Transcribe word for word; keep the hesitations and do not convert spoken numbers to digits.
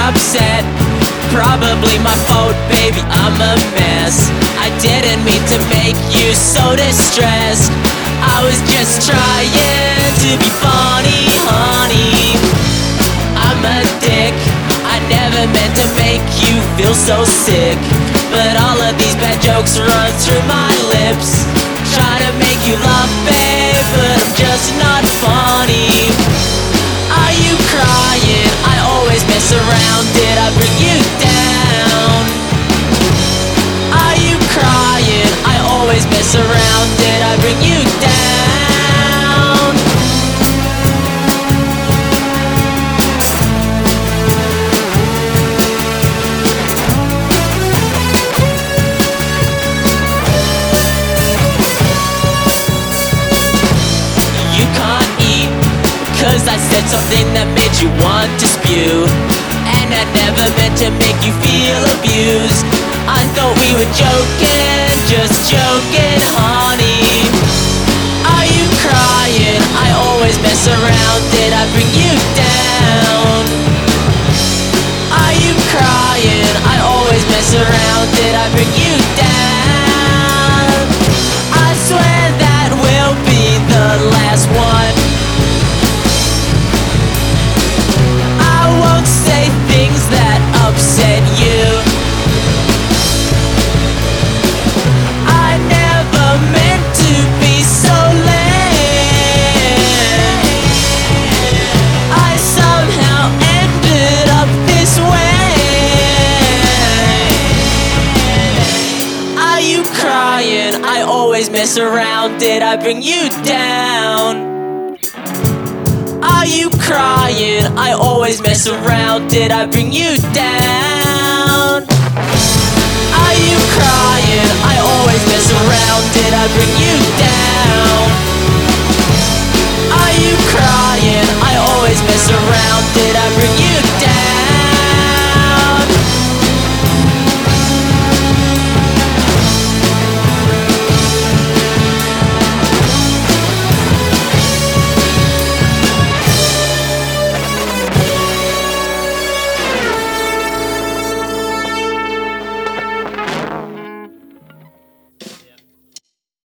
upset. Probably my fault, baby, I'm a mess. I didn't mean to make you so distressed. I was just trying to be funny, honey. I'm a dick, I never meant to make you feel so sick. But all of these bad jokes run through my lips. Try to make you laugh, babe, but I'm just not funny. Are you crying? I always mess around. Did I bring you down? Are you crying? I always mess around. Did I bring you down? You can't eat 'cause I said something that made you want to spew. And I never meant to make you feel abused. I thought we were joking, just joking, honey. Are you crying? I always mess around. Did I bring you down? Are you crying? I always mess around. Did I bring you down? I swear that will be the last one. I won't say things that upset you. I never meant to be so lame. I somehow ended up this way. Are you crying? I always mess around. Did I bring you down? Are you crying? I always mess around. Did I bring you down?